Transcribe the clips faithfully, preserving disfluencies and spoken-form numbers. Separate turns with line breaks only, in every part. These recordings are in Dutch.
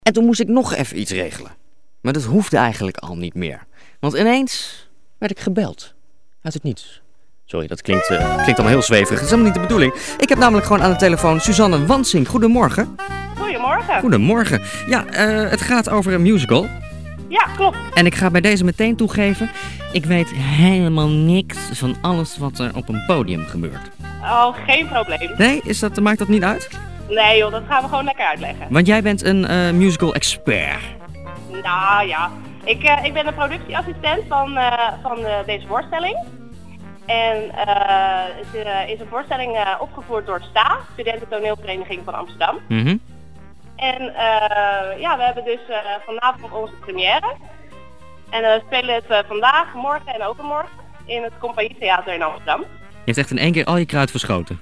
En toen moest ik nog even iets regelen. Maar dat hoefde eigenlijk al niet meer. Want ineens werd ik gebeld. Uit het niets. Sorry, dat klinkt, uh, klinkt allemaal heel zweverig. Dat is helemaal niet de bedoeling. Ik heb namelijk gewoon aan de telefoon Suzanne Wansink. Goedemorgen.
Goedemorgen.
Goedemorgen. Ja, uh, het gaat over een musical.
Ja, klopt.
En ik ga bij deze meteen toegeven, ik weet helemaal niks van alles wat er op een podium gebeurt.
Oh, geen probleem.
Nee, is dat, maakt dat niet uit?
Nee joh, dat gaan we gewoon lekker uitleggen.
Want jij bent een uh, musical expert.
Nou ja, ik, uh, ik ben de productieassistent van, uh, van uh, deze voorstelling. En uh, het uh, is een voorstelling uh, opgevoerd door S T A, Studenten Toneelvereniging van Amsterdam.
Mm-hmm.
En uh, ja, we hebben dus uh, vanavond onze première. En uh, we spelen het uh, vandaag, morgen en overmorgen in het Compagnietheater in Amsterdam.
Je hebt echt in één keer al je kruid verschoten.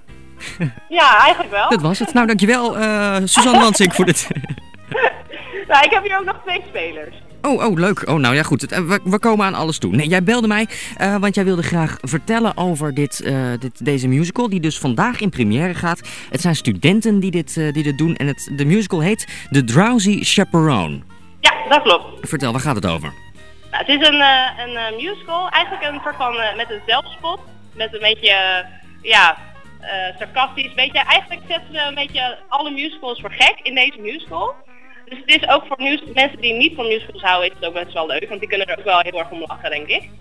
Ja, eigenlijk wel.
Dat was het. Nou, dankjewel uh, Suzanne Wansink voor dit.
Nou, ik heb hier ook nog twee spelers.
Oh, oh, leuk. Oh, nou ja, goed. We, we komen aan alles toe. Nee, jij belde mij, uh, want jij wilde graag vertellen over dit, uh, dit, deze musical, die dus vandaag in première gaat. Het zijn studenten die dit, uh, die dit doen en het, de musical heet The Drowsy Chaperone.
Ja, dat klopt.
Vertel, waar gaat het over?
Nou, het is een, uh, een uh, musical, eigenlijk een soort van, uh, met een zelfspot, met een beetje, uh, ja, uh, sarcastisch. Weet je, eigenlijk zetten ze een beetje alle musicals voor gek in deze musical. Dus het is ook voor mensen die niet van musicals houden, is het ook best wel leuk, want die kunnen er ook wel heel erg om lachen, denk ik.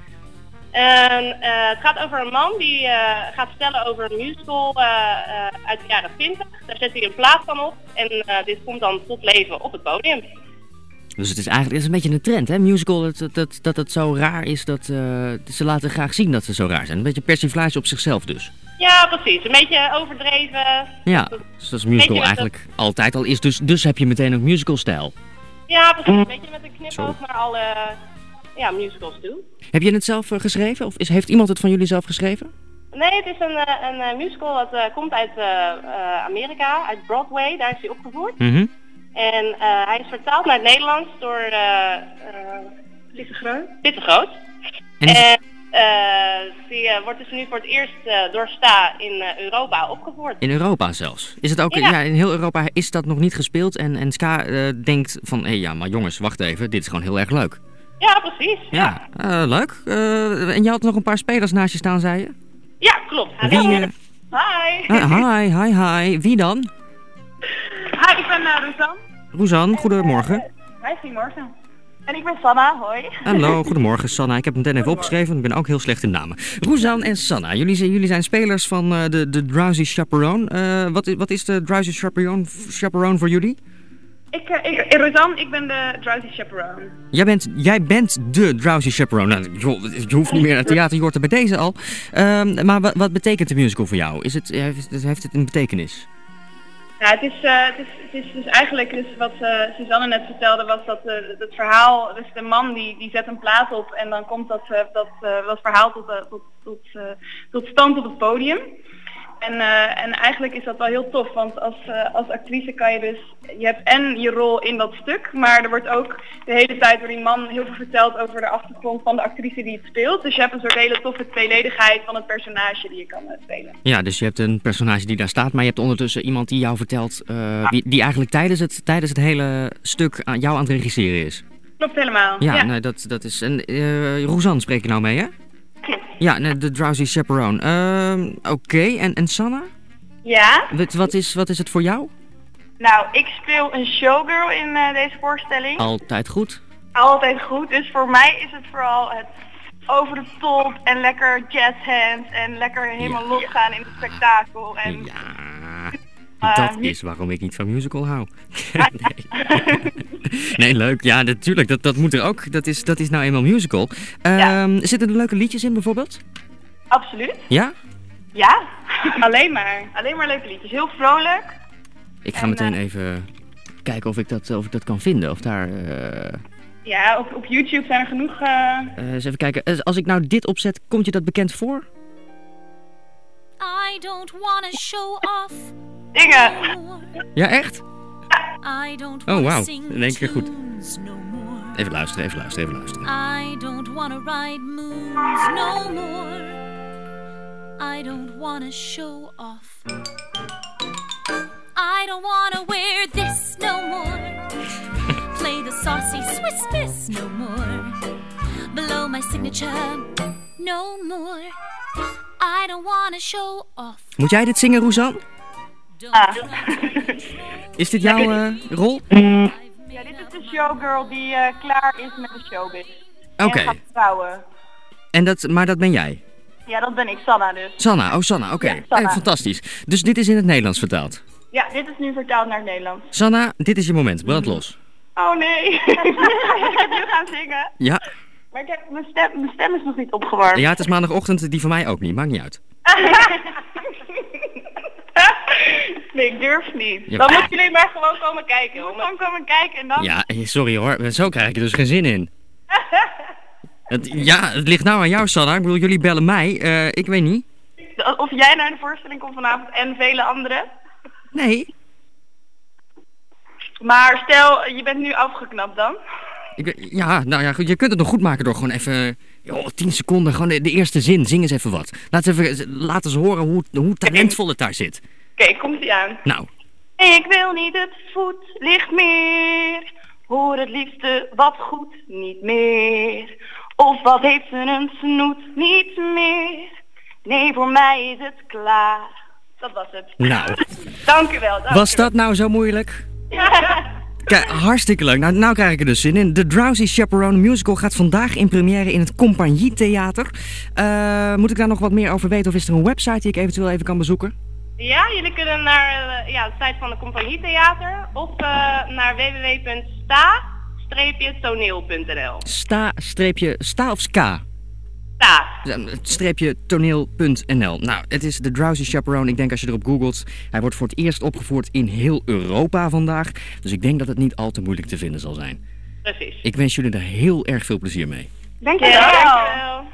En, uh, het gaat over een man die uh, gaat vertellen over een musical uh, uh, uit de jaren twintig. Daar zet hij een plaat van op en uh, dit komt dan tot leven op het podium.
Dus het is eigenlijk het is een beetje een trend, hè? Musical, dat, dat, dat het zo raar is dat uh, ze laten graag zien dat ze zo raar zijn. Een beetje persiflage op zichzelf dus.
Ja, precies. Een beetje overdreven.
Ja, dus dat is musical eigenlijk de... altijd al is. Dus, dus heb je meteen ook musicalstijl.
Ja, precies. Een beetje met een knipoog naar alle ja, musicals toe.
Heb je het zelf uh, geschreven? Of is, heeft iemand het van jullie zelf geschreven?
Nee, het is een, een, een musical dat uh, komt uit uh, uh, Amerika, uit Broadway. Daar is hij opgevoerd.
Mm-hmm.
En uh, hij is vertaald naar het Nederlands door uh, uh, Pitte Groot. Pitte Groot. En, en uh, die uh, wordt dus nu voor het eerst uh, door S T A in uh, Europa opgevoerd.
In Europa zelfs? Is het ook,
ja.
ja, in heel Europa is dat nog niet gespeeld en, en S K A uh, denkt van, hé hey, ja, maar jongens, wacht even, dit is gewoon heel erg leuk.
Ja, precies.
Ja, ja. Uh, leuk. Uh, en je had nog een paar spelers naast je staan, zei je?
Ja, klopt.
Wie, uh...
Hi.
Uh, hi, hi, hi. Wie dan?
Hi, ik ben uh, Roesan.
Roesan, goedemorgen.
Hi, goedemorgen. En ik ben Sanna, hoi.
Hallo, goedemorgen Sanna. Ik heb hem meteen even opgeschreven, want ik ben ook heel slecht in namen. Roesan en Sanna, jullie zijn, jullie zijn spelers van uh, de, de Drowsy Chaperone. Uh, wat, is, wat is de Drowsy Chaperone, Chaperone voor jullie?
Ik, uh, ik, Roesan, ik ben de Drowsy Chaperone.
Jij bent, jij bent de Drowsy Chaperone. Nou, je, je hoeft niet meer naar het theater, je hoort er bij deze al. Uh, maar wat, wat betekent de musical voor jou? Is het, heeft, heeft het een betekenis?
Ja, het is, uh, het is, het is dus eigenlijk dus wat uh, Suzanne net vertelde, was dat uh, het verhaal, dus de man die, die zet een plaat op en dan komt dat, uh, dat, uh, dat verhaal tot, uh, tot, tot, uh, tot stand op het podium. En, uh, en eigenlijk is dat wel heel tof, want als, uh, als actrice kan je dus, je hebt en je rol in dat stuk, maar er wordt ook de hele tijd door die man heel veel verteld over de achtergrond van de actrice die het speelt. Dus je hebt een soort hele toffe tweeledigheid van het personage die je kan uh, spelen.
Ja, dus je hebt een personage die daar staat, maar je hebt ondertussen iemand die jou vertelt, uh, die, die eigenlijk tijdens het, tijdens het hele stuk aan jou aan het regisseren is.
Klopt helemaal.
Ja,
ja.
Nee, dat, dat is, en uh, Roesan spreek je nou mee, hè? Ja, de Drowsy Chaperone. Uh, Oké, okay. en, en Sanna?
Ja?
Wat, wat, is, wat is het voor jou?
Nou, ik speel een showgirl in uh, deze voorstelling.
Altijd goed?
Altijd goed, dus voor mij is het vooral het over de top en lekker jazzhands en lekker helemaal ja. losgaan in het spektakel. En...
Ja, dat uh, is waarom ik niet van musical hou. nee. nee, leuk. Ja, natuurlijk. Dat, dat moet er ook. Dat is, dat is nou eenmaal musical. Uh, ja. Zitten er leuke liedjes in bijvoorbeeld?
Absoluut.
Ja?
Ja, alleen maar. Alleen maar leuke liedjes. Heel vrolijk.
Ik ga en, meteen uh, even kijken of ik dat, of ik dat kan vinden. Of daar... Uh...
Ja, op, op YouTube zijn er genoeg... Uh...
Uh, eens even kijken. Als ik nou dit opzet, komt je dat bekend voor?
I don't wanna show off.
Dingen.
Ja, echt?
Oh,
wauw. In één keer goed. Even luisteren, even luisteren, even luisteren.
I don't wanna ride moons no more. I don't wanna show off. I don't wanna wear this no more. the saucy Swiss Miss no more. Below my signature no more. I don't wanna show off.
Moet jij dit zingen, Roesan?
Ah.
Is dit jouw uh, rol?
Ja, dit is de showgirl die uh, klaar is met de showbiz.
Oké.
En gaat trouwen.
En dat, maar dat ben jij?
Ja, dat ben ik, Sanna dus.
Sanna, oh Sanna, oké.
Ja, Sanna.
Eh, fantastisch. Dus dit is in het Nederlands vertaald.
Ja, dit is nu vertaald naar het Nederlands.
Sanna, dit is je moment. Brand los.
Oh nee, ik heb nu gaan zingen.
Ja.
Maar ik heb, mijn, stem, mijn stem is nog niet opgewarmd.
Ja, het is maandagochtend, die van mij ook niet. Maakt niet uit.
Nee, ik durf niet.
Ja.
Dan moeten jullie maar gewoon komen kijken. Gewoon komen kijken en dan...
Ja, eh, sorry hoor. Zo krijg ik er dus geen zin in. Het, ja, het ligt nou aan jou, Sanna. Ik bedoel, jullie bellen mij. Uh, ik weet niet.
Of jij naar de voorstelling komt vanavond en vele anderen.
Nee.
Maar stel, je bent nu afgeknapt dan.
Ik, ben- ja, nou ja, goed, je kunt het nog goed maken door gewoon even... Joh, tien seconden, gewoon de, de eerste zin. Zing eens even wat. Laat eens even, laat eens horen hoe, hoe talentvol het daar zit.
Oké, komt ie aan.
Nou,
Ik wil niet het voetlicht meer. Hoor het liefste wat goed niet meer. Of wat heeft ze een snoet niet meer. Nee, voor mij is het klaar. Dat was het.
nou.
Dank u wel. Dank
Was
u wel.
dat nou zo moeilijk?
Ja.
Kijk, hartstikke leuk. Nou, nou krijg ik er dus zin in. The Drowsy Chaperone Musical gaat vandaag in première in het Compagnie Theater. Uh, moet ik daar nog wat meer over weten of is er een website die ik eventueel even kan bezoeken?
Ja, jullie kunnen naar uh, ja, de site van de Compagnie Theater of uh, naar w w w punt sta toneel punt n l.
Sta, streepje, sta of ska?
Sta.
Streepje toneel punt n l. Nou, het is The Drowsy Chaperone. Ik denk als je erop googelt, hij wordt voor het eerst opgevoerd in heel Europa vandaag. Dus ik denk dat het niet al te moeilijk te vinden zal zijn.
Precies.
Ik wens jullie er heel erg veel plezier mee.
Dank je
Ja,
wel.
dankjewel.